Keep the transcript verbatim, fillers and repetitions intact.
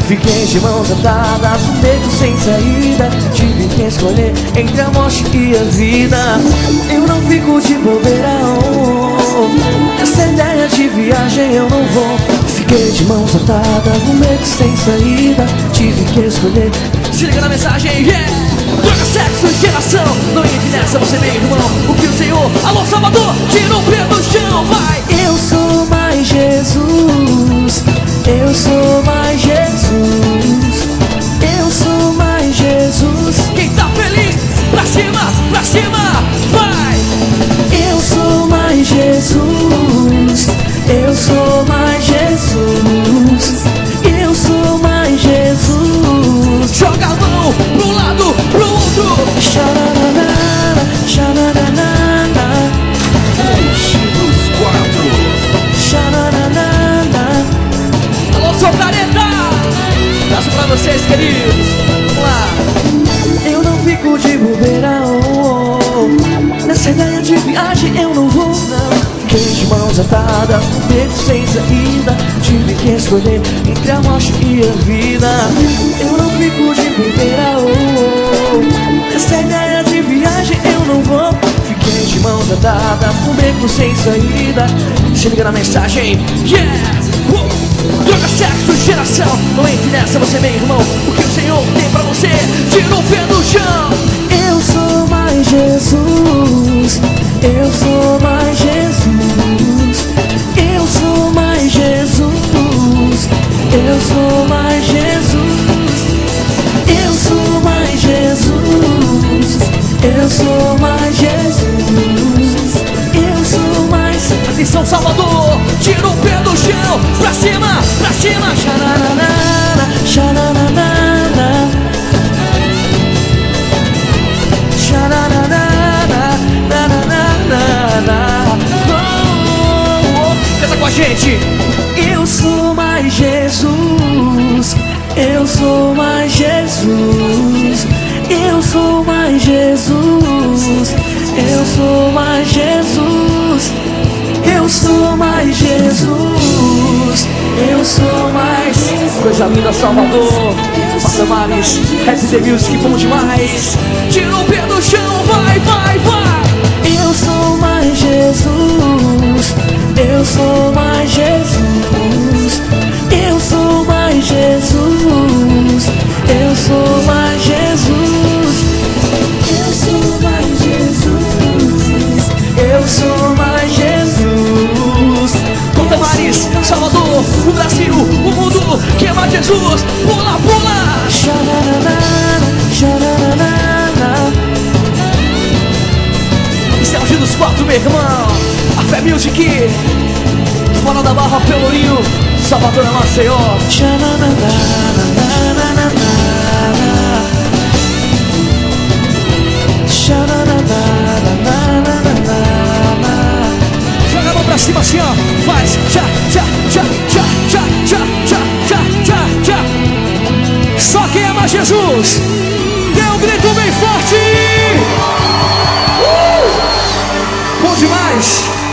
Fiquei de mãos atadas, um beco sem saída. Tive que escolher entre a morte e a vida. Eu não fico de bobeira, oh. Essa ideia de viagem eu não vou. Fiquei de mãos atadas, um beco sem saída. Tive que escolher. Se liga na mensagem, yeah! Droga, sexo e geração. Não entre nessa, você meu irmão. O que o Senhor, alô Salvador, tira o pé do chão, vai! Eu sou mais Jesus. Eu sou mais Jesus. Eu sou mais Jesus. Quem tá feliz, pra cima, pra cima, vai! Eu sou mais Jesus. Eu sou mais Jesus. Eu sou mais Jesus. Joga a mão pro lado, pro outro. Xaranana, xaranana. Dos quatro. Xaranana. Alô, sou careta. Abraço pra vocês, queridos. Vamos lá. Eu não fico de bobeira, oh, oh. Nessa ideia de viagem eu não vou, não. Fiquei de mãos atadas, um beco sem saída. Tive que escolher entre a morte e a vida. Eu não fico de bobeira, oh, oh. Nessa ideia de viagem eu não vou. Fiquei de mãos atadas, um beco sem saída. Se liga na mensagem, yeah! Uh! Droga, sexo, geração. Não entre nessa, você meu irmão. O que o Senhor tem pra você, tira o pé do chão. Eu sou mais Jesus. Eu sou mais Jesus. Eu sou mais Jesus. Eu sou mais Jesus. Eu sou mais Jesus. Eu sou mais Jesus. Eu sou mais. Atenção, Salvador, tira o pé do chão. Pra cima, pra cima. Xaranana, xaranana. Xaranana. Canta com a gente. Eu sou mais Jesus. Eu sou mais Jesus. Eu sou mais Jesus. Eu sou mais Jesus. Eu sou mais Jesus. Eu sou mais. Coisa linda, Salvador. Patamares, Rap The Music, bom demais. Tira o pé do chão, vai, vai, vai. Eu sou mais Jesus. Eu sou mais Jesus. Eu sou mais Jesus. Eu sou mais Jesus. Eu sou mais Jesus. Eu sou mais Jesus. Conta Maris, Salvador, o Brasil, o mundo, que é mais Jesus. Pula, pula. Xaranana, xaranana. Esse é o Gil dos Quatro, meu irmão. A Fé Music, fora da Barra, Pelourinho, Salvador, Maceió. Joga a mão pra cima assim, ó. Faz tchá, tchá, tchá, tchá, tchá, tchá, tchá, tchá, tchá, tchá. Só quem ama Jesus, dê um grito bem forte. Uh! Bom demais.